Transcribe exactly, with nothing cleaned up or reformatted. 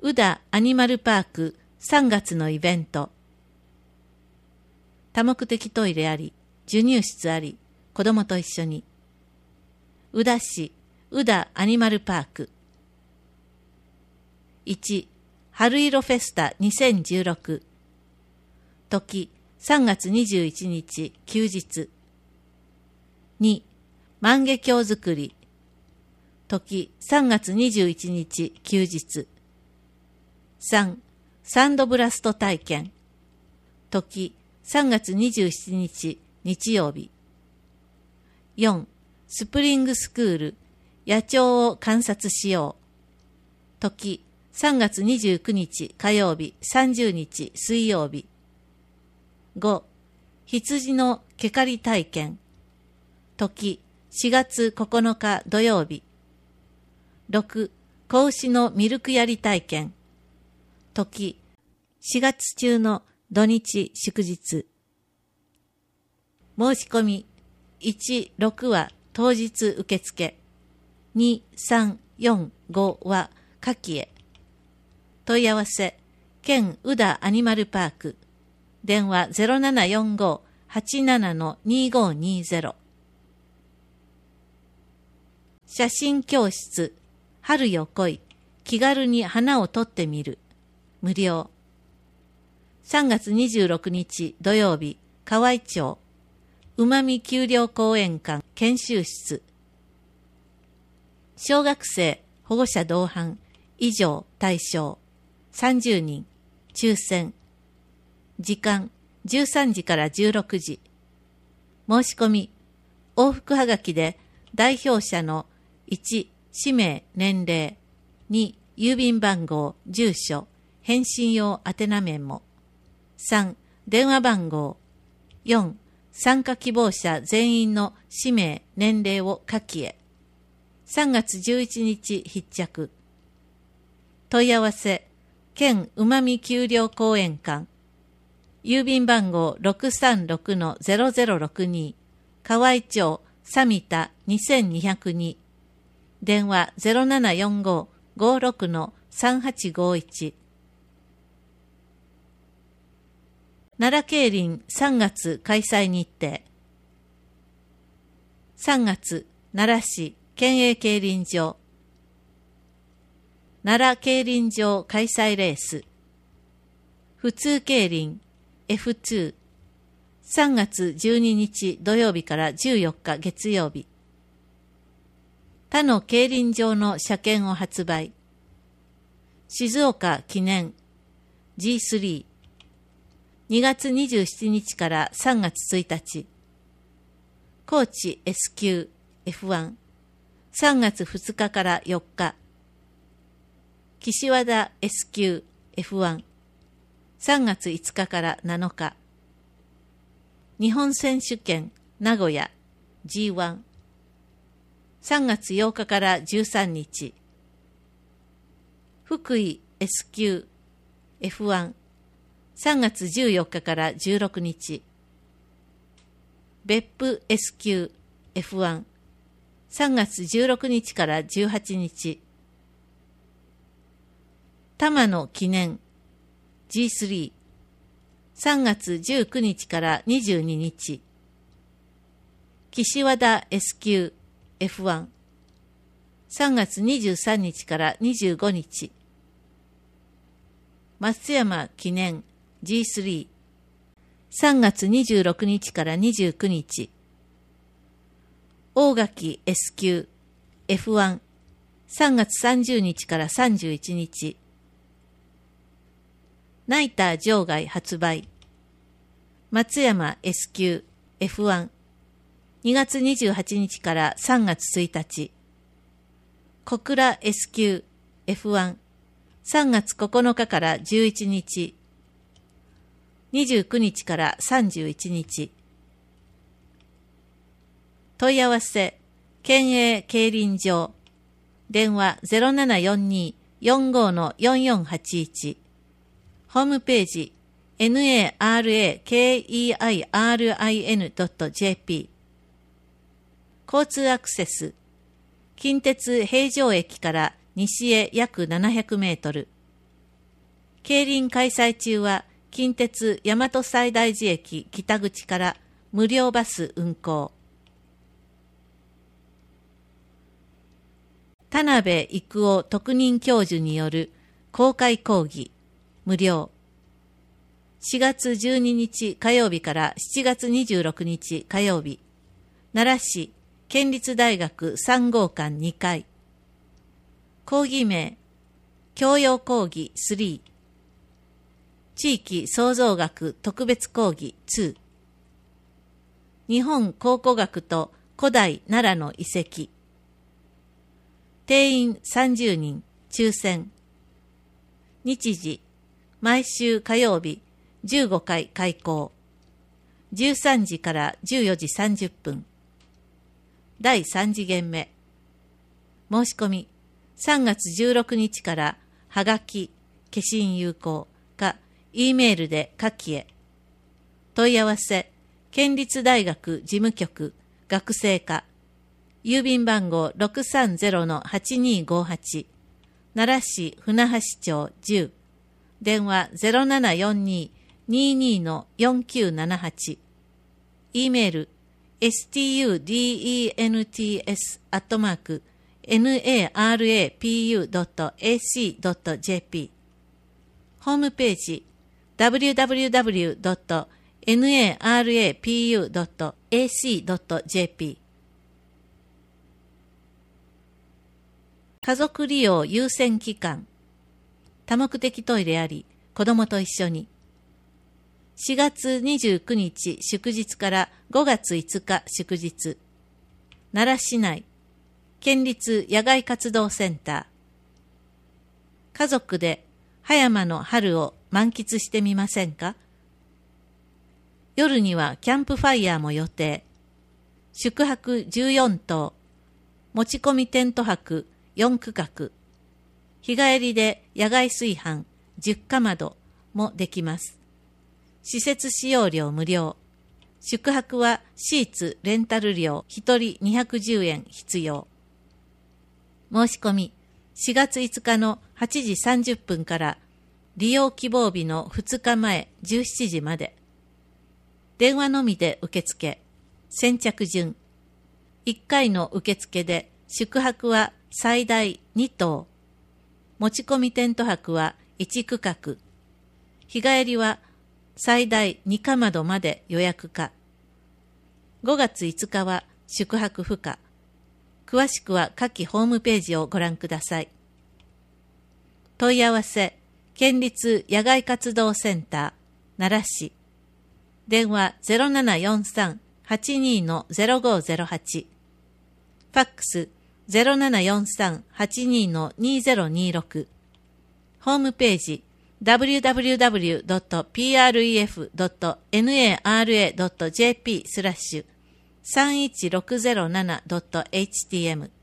宇田アニマルパークさんがつのイベント。多目的トイレあり、授乳室あり、子供と一緒に。宇田市宇田アニマルパーク。いち. 春色フェスタにせんじゅうろく。時さんがつにじゅういちにち休日。に. 万華鏡作り。時さんがつにじゅういちにち休日。さん. サンドブラスト体験。時さんがつにじゅうしちにち日曜日。よん. スプリングスクール野鳥を観察しよう。時さんがつにじゅうくにち火曜日さんじゅうにち水曜日。ご. 羊の毛刈り体験。時しがつここのか土曜日。ろく. 子牛のミルクやり体験。時しがつ中の土日祝日。申し込みいち、ろくは当日受付。に、さん、よん、ごは下記へ。問い合わせ県宇田アニマルパーク。電話 ゼロななよんご はちなな にごにゼロ。写真教室春よ来い、気軽に花を撮ってみる。無料。さんがつにじゅうろくにち土曜日、河合町うまみ丘陵公園館研修室。小学生保護者同伴以上対象さんじゅうにん。抽選。時間じゅうさんじからじゅうろくじ。申し込み往復はがきで代表者のいち氏名年齢、に郵便番号住所返信用宛名メモ、さん電話番号、よん参加希望者全員の氏名年齢を下記へ。さんがつじゅういちにち必着。問い合わせ県うまみ丘陵公園館。郵便番号 ろくさんろくのゼロゼロろくに 河合町サミタにせんにひゃくに。電話 ゼロななよんご ごろくのさんはちごいち。奈良競輪さんがつ開催日程。さんがつ奈良市県営競輪場。奈良競輪場開催レース。普通競輪 エフツー。さんがつじゅうににち土曜日からじゅうよっか月曜日。他の競輪場の車券を発売。静岡記念 ジースリー。にがつにじゅうしちにちからさんがつついたち。高知 エスきゅう エフワン。さんがつふつかからよっか。岸和田 エスきゅう エフワン。さんがついつかからなのか。日本選手権名古屋 ジーワン。さんがつようかからじゅうさんにち。福井 エスきゅう エフワン。さんがつじゅうよっかからじゅうろくにち。別府 エスきゅう エフワン。さんがつじゅうろくにちからじゅうはちにち。玉野記念 ジースリー。さんがつじゅうくにちからにじゅうににち。岸和田 エスきゅう エフワン。さんがつにじゅうさんにちからにじゅうごにち。松山記念 ジースリー。さんがつにじゅうろくにちからにじゅうくにち。大垣 エスきゅう エフワン。さんがつさんじゅうにちからさんじゅういちにち。ナイター場外発売。松山 エスきゅう エフワン。にがつにじゅうはちにちからさんがつついたち。小倉 エスきゅう エフワン。さんがつここのかからじゅういちにち。にじゅうくにちからさんじゅういちにち。問い合わせ県営競輪場。電話 ゼロななよんに よんごのよんよんはちいち。ホームページ エヌエーアールエーケーイーアイアールアイエヌドットジェーピー。交通アクセス近鉄平城駅から西へ約ななひゃくメートル。 競輪開催中は近鉄大和西大寺駅北口から無料バス運行。田辺育夫特任教授による公開講義無料。しがつじゅうににち火曜日からしちがつにじゅうろくにち火曜日、奈良市県立大学さんごうかんにかい。講義名、教養講義さん。地域創造学特別講義に。日本考古学と古代奈良の遺跡。定員さんじゅうにん、抽選。日時、毎週火曜日、じゅうごかい開講。じゅうさんじからじゅうよじさんじゅっぷん。だいさん次元目。申し込み、さんがつじゅうろくにちからはがき、消印有効か、E メールで下記へ。問い合わせ、県立大学事務局、学生課。郵便番号 ろくさんゼロのはちにーごはち。奈良市船橋町じゅう。電話 ゼロななよんにーにーにーのよんきゅうななはち。E メール、エスティーユーディーイーエヌティーエス アットマーク ナラプ ドット エーシー ドット ジェーピー。ホームページ、ダブリューダブリューダブリュー ドット ナラプ ドット エーシー ドット ジェーピー。家族利用優先期間。多目的トイレあり、子供と一緒に。しがつにじゅうくにち祝日からごがついつか祝日。奈良市内、県立野外活動センター。家族で葉山の春を満喫してみませんか？夜にはキャンプファイヤーも予定。宿泊じゅうよんとう、持ち込みテント泊よんくかく。日帰りで野外炊飯じゅっかまどもできます。施設使用料無料。宿泊はシーツレンタル料ひとりにひゃくじゅうえん必要。申し込みしがついつかのはちじさんじゅっぷんから利用希望日のふつかまえじゅうしちじまで。電話のみで受付。先着順。いっかいの受付で宿泊は最大にとう。持ち込みテント泊はいちくかく。日帰りは最大にかまどまで予約可。ごがついつかは宿泊不可。詳しくは下記ホームページをご覧ください。問い合わせ、県立野外活動センター、奈良市。電話 ゼロななよんさんはちにーのゼロごゼロはち。ファックス ゼロななよんさんはちにーのにーゼロにーろく。ホームページ、ダブリューダブリューダブリュー ドット ピーアールイーエフ ドット ナラ ドット ジェーピー スラッシュ さんいちろくゼロなな ドット エイチティーエム